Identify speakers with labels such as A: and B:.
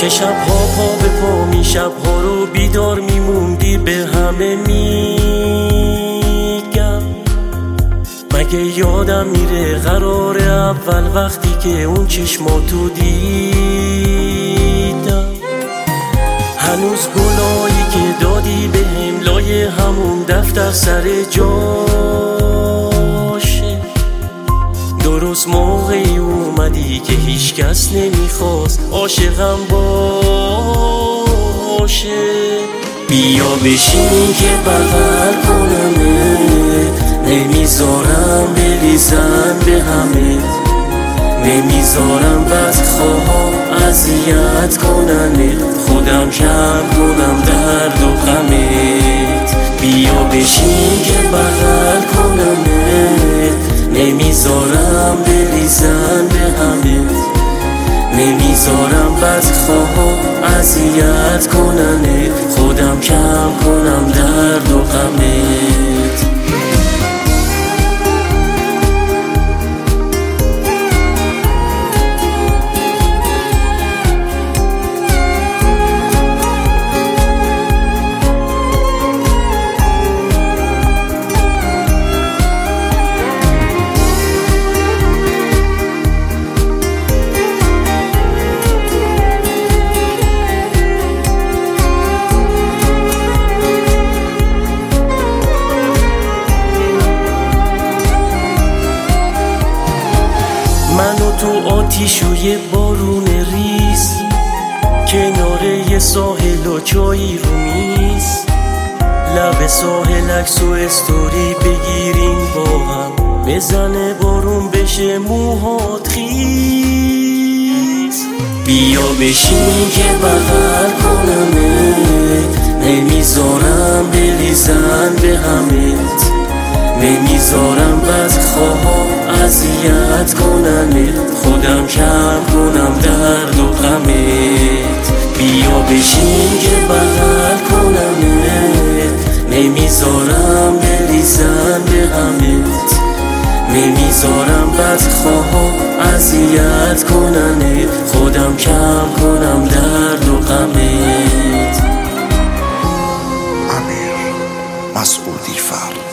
A: که شبها پا به پا می شبها رو بیدار میموندی به همه میگم مگه یادم میره قرار اول وقتی که اون چشماتو دیدم هنوز گلایی که دادی بهم لای همون دفتر سر جاشه درست موقعی اومدی که هیچ کس نمیخواست عاشقم باشه بیا بشین که بغل کنمت نمیذارم بریزن به همه نمیذارم بدخواه اذیت کننت خودم کم کنم درد و غمت بیا بشین که بغل کنمت نمیذارم بریزن به همه نمیذارم بدخواه اذیت کننت خودم کم کنم درد و غمت منو تو آتیش و یه بارون ریز کنار یه ساحل و چایی رو میز لب ساحل عکس و استوری بگیریم با هم بزنه بارون بشه موهات خیز بیا بشین که بغل کنمت نمیذارم بریزن به همت نمیذارم بدخواه اذیت کننت خودم کم کنم درد و غمت بیا بشین که بغل کنمت نمیذارم بریزن به همت نمیذارم بدخواه اذیت کننت خودم کم کنم درد و غمت
B: امیر مسعودی فر